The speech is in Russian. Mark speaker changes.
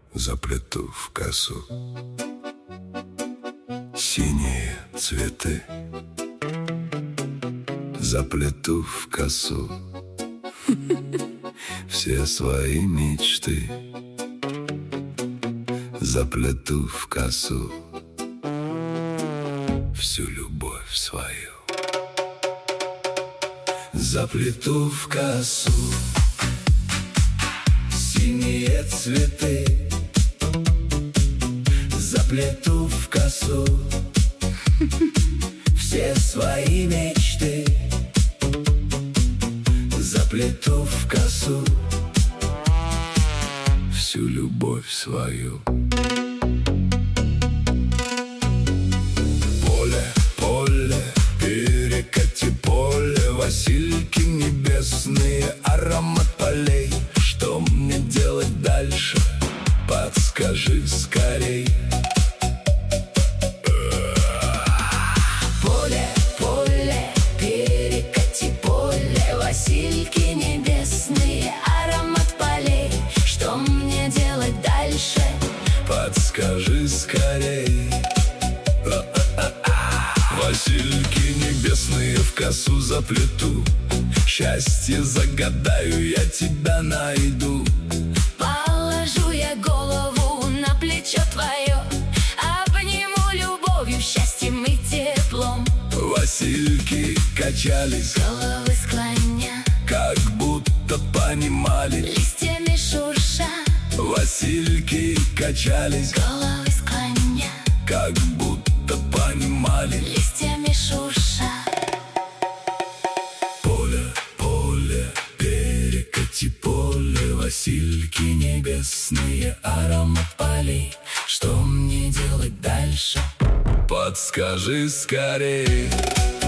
Speaker 1: заплету в косу синие цветы, заплету в косу все свои мечты, заплету в косу всю любовь свою, заплету в косу синие цветы, заплету в косу все свои мечты, заплету в косу всю любовь свою. Поле, поле, перекати поле, Васильки небесные, аромат полей. Что мне делать дальше? Подскажи скорей.
Speaker 2: Поле, поле, перекати поле, Васильки небесные, аромат полей. Что мне делать дальше?
Speaker 1: Подскажи скорей. Васильки небесные в косу заплету, счастье загадаю, я тебя найду.
Speaker 2: Положу я голову на плечо твое, обниму любовью, счастьем и теплом.
Speaker 1: Васильки качались,
Speaker 2: Головы склоня,
Speaker 1: как будто понимали,
Speaker 2: листьями шурша.
Speaker 1: Васильки качались,
Speaker 2: Головы склоня,
Speaker 1: как будто понимали,
Speaker 2: листьями шурша.
Speaker 1: поле, поле, перекати поле, Васильки небесные, аромат полей.
Speaker 2: Что мне делать дальше?
Speaker 1: Подскажи скорее.